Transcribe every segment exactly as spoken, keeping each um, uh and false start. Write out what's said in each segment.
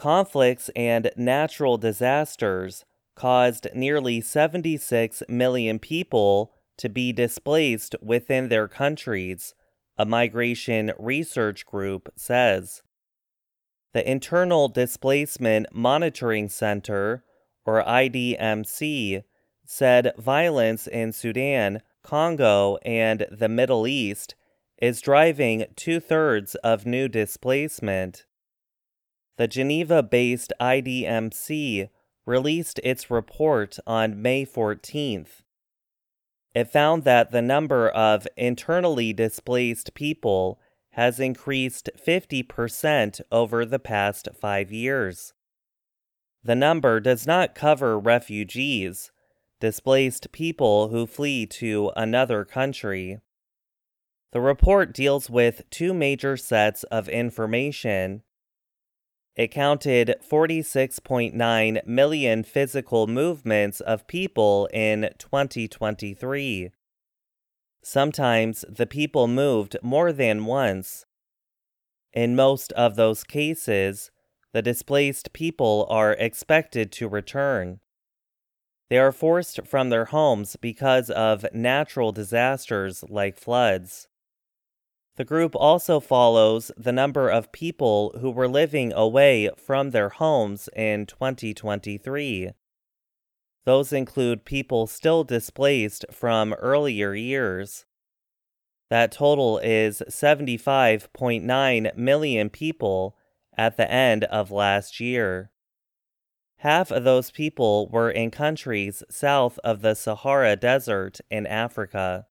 Conflicts and natural disasters caused nearly seventy-six million people to be displaced within their countries, a migration research group says. The Internal Displacement Monitoring Center, or I D M C, said violence in Sudan, Congo, and the Middle East is driving two-thirds of new displacement. The Geneva-based I D M C released its report on May fourteenth. It found that the number of internally displaced people has increased fifty percent over the past five years. The number does not cover refugees, displaced people who flee to another country. The report deals with two major sets of information. It counted forty-six point nine million physical movements of people in twenty twenty-three. Sometimes the people moved more than once. In most of those cases, the displaced people are expected to return. They are forced from their homes because of natural disasters like floods. The group also follows the number of people who were living away from their homes in twenty twenty-three. Those include people still displaced from earlier years. That total is seventy-five point nine million people at the end of last year. Half of those people were in countries south of the Sahara Desert in Africa.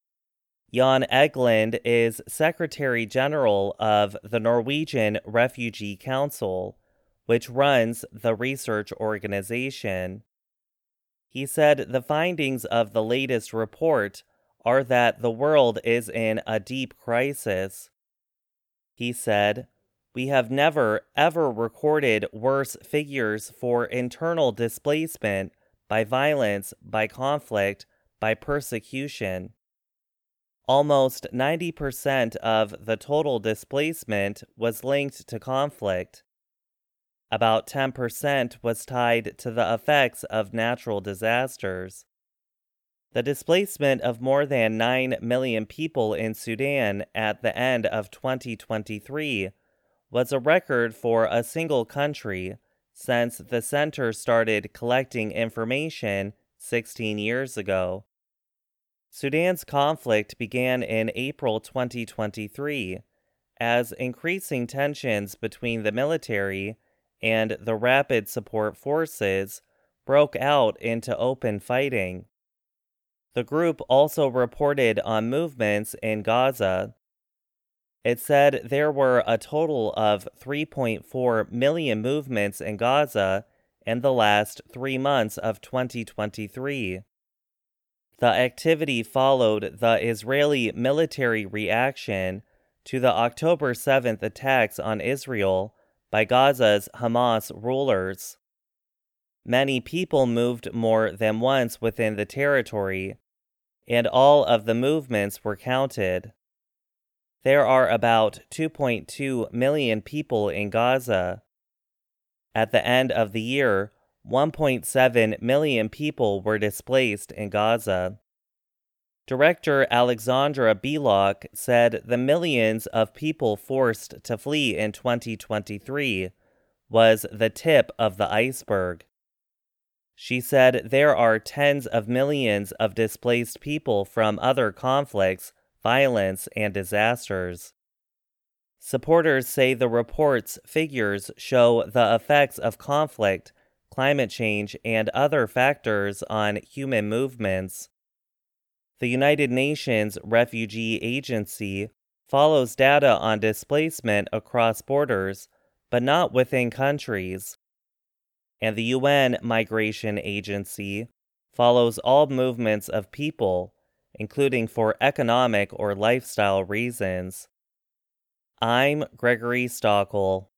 Jan Egeland is Secretary General of the Norwegian Refugee Council, which runs the research organization. He said the findings of the latest report are that the world is in a deep crisis. He said, "We have never, ever recorded worse figures for internal displacement by violence, by conflict, by persecution. Almost ninety percent of the total displacement was linked to conflict. About ten percent was tied to the effects of natural disasters. The displacement of more than nine million people in Sudan at the end of twenty twenty-three was a record for a single country since the center started collecting information sixteen years ago. Sudan's conflict began in April twenty twenty-three as increasing tensions between the military and the Rapid Support Forces broke out into open fighting. The group also reported on movements in Gaza. It said there were a total of three point four million movements in Gaza in the last three months of twenty twenty-three. The activity followed the Israeli military reaction to the October seventh attacks on Israel by Gaza's Hamas rulers. Many people moved more than once within the territory, and all of the movements were counted. There are about two point two million people in Gaza. At the end of the year, one point seven million people were displaced in Gaza. Director Alexandra Belok said the millions of people forced to flee in twenty twenty-three was the tip of the iceberg. She said there are tens of millions of displaced people from other conflicts, violence, and disasters. Supporters say the report's figures show the effects of conflict, climate change, and other factors on human movements. The United Nations Refugee Agency follows data on displacement across borders, but not within countries. And the U N Migration Agency follows all movements of people, including for economic or lifestyle reasons. I'm Gregory Stockel.